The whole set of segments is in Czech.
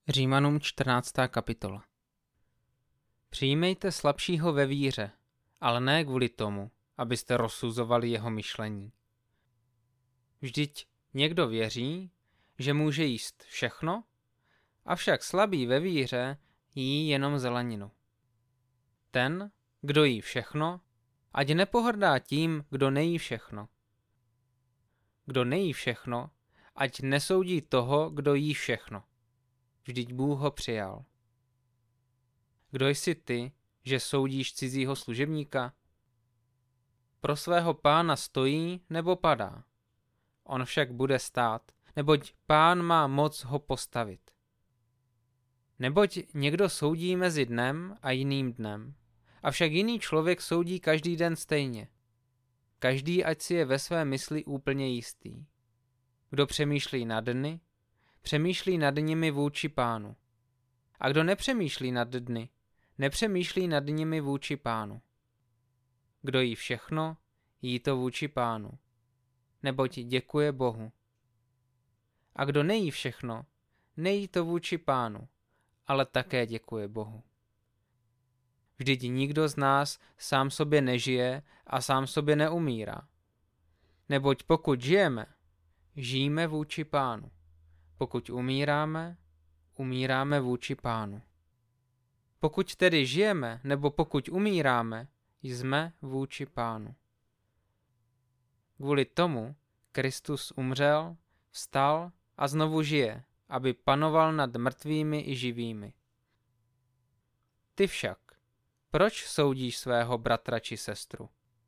Římanům 14. kapitola. Přijmejte slabšího ve víře, ale ne kvůli tomu, abyste rozsuzovali jeho myšlení. Vždyť někdo věří, že může jíst všechno, avšak slabý ve víře jí jenom zeleninu. Ten, kdo jí všechno, ať nepohrdá tím, kdo nejí všechno. Kdo nejí všechno, ať nesoudí toho, kdo jí všechno. Vždyť Bůh ho přijal. Kdo jsi ty, že soudíš cizího služebníka? Pro svého pána stojí nebo padá. On však bude stát, neboť pán má moc ho postavit. Neboť někdo soudí mezi dnem a jiným dnem, avšak jiný člověk soudí každý den stejně. Každý ať si je ve své mysli úplně jistý. Kdo přemýšlí nad dny, přemýšlí nad nimi vůči pánu. A kdo nepřemýšlí nad dny, nepřemýšlí nad nimi vůči pánu. Kdo jí všechno, jí to vůči pánu, neboť děkuje Bohu. A kdo nejí všechno, nejí to vůči pánu, ale také děkuje Bohu. Vždyť nikdo z nás sám sobě nežije a sám sobě neumírá. Neboť pokud žijeme, žijeme vůči pánu. Pokud umíráme, umíráme vůči pánu. Pokud tedy žijeme, nebo pokud umíráme, jsme vůči pánu. Kvůli tomu Kristus umřel, vstal a znovu žije, aby panoval nad mrtvými i živými. Ty však, proč soudíš svého bratra či sestru?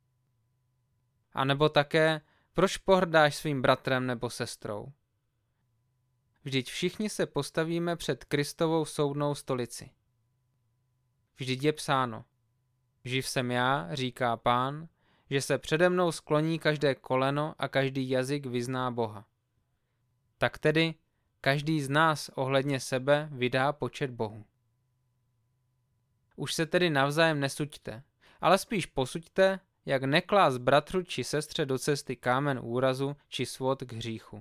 A nebo také, proč pohrdáš svým bratrem nebo sestrou? Vždyť všichni se postavíme před Kristovou soudnou stolici. Vždyť je psáno, živ jsem já, říká Pán, že se přede mnou skloní každé koleno a každý jazyk vyzná Boha. Tak tedy každý z nás ohledně sebe vydá počet Bohu. Už se tedy navzájem nesuďte, ale spíš posuďte, jak neklást bratru či sestře do cesty kámen úrazu či svod k hříchu.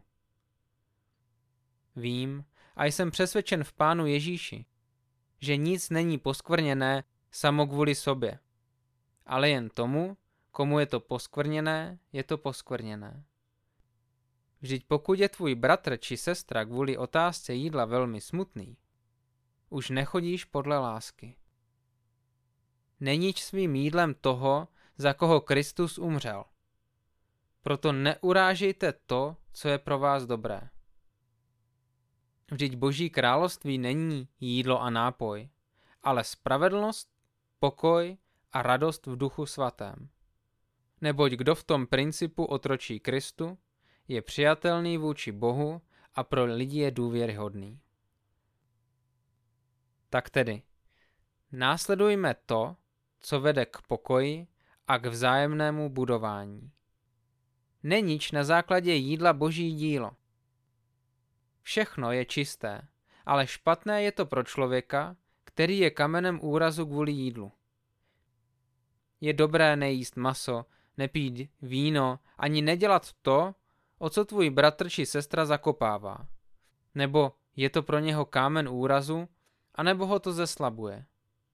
Vím a jsem přesvědčen v Pánu Ježíši, že nic není poskvrněné samo kvůli sobě, ale jen tomu, komu je to poskvrněné, je to poskvrněné. Vždyť pokud je tvůj bratr či sestra kvůli otázce jídla velmi smutný, už nechodíš podle lásky. Neníč svým jídlem toho, za koho Kristus umřel. Proto neurážejte to, co je pro vás dobré. Vždyť Boží království není jídlo a nápoj, ale spravedlnost, pokoj a radost v Duchu Svatém. Neboť kdo v tom principu otročí Kristu, je přijatelný vůči Bohu a pro lidi je důvěryhodný. Tak tedy, následujme to, co vede k pokoji a k vzájemnému budování. Neníč na základě jídla Boží dílo. Všechno je čisté, ale špatné je to pro člověka, který je kamenem úrazu kvůli jídlu. Je dobré nejíst maso, nepít víno, ani nedělat to, o co tvůj bratr či sestra zakopává. Nebo je to pro něho kámen úrazu, anebo ho to zeslabuje.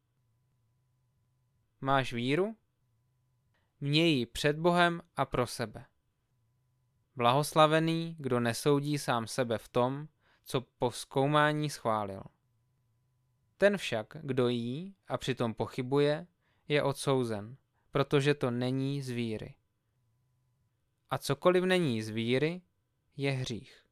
Máš víru? Měj ji před Bohem a pro sebe. Blahoslavený, kdo nesoudí sám sebe v tom, co po zkoumání schválil. Ten však, kdo jí a přitom pochybuje, je odsouzen, protože to není z víry. A cokoliv není z víry, je hřích.